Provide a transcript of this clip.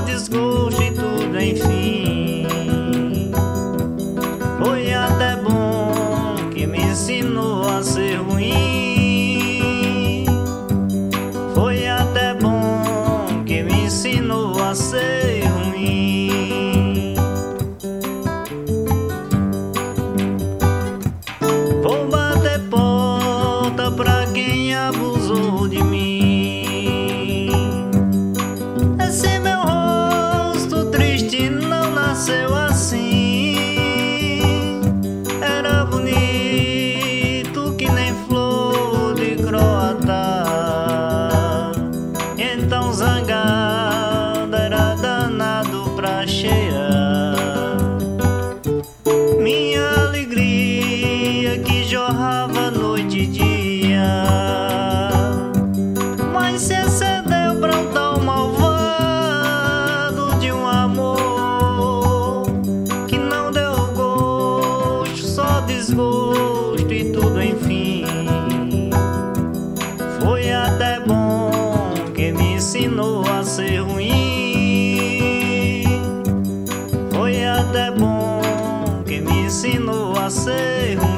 desgosto e tudo enfim. Foi até bom que me ensinou a ser ruim. Foi até bom que me ensinou a ser ruim. Vou bater porta pra quem abusou de mim. Esse meu rosto triste não nasceu assim. Era bonito que nem flor de croata. Então zangado era danado pra cheirar. Minha alegria que jorrava noite e dia, mas se excedeu pra um tal malvado de um amor que não deu gosto, só desgosto e tudo enfim. Foi até bom que me ensinou a ser ruim. Foi até bom que me ensinou a ser ruim.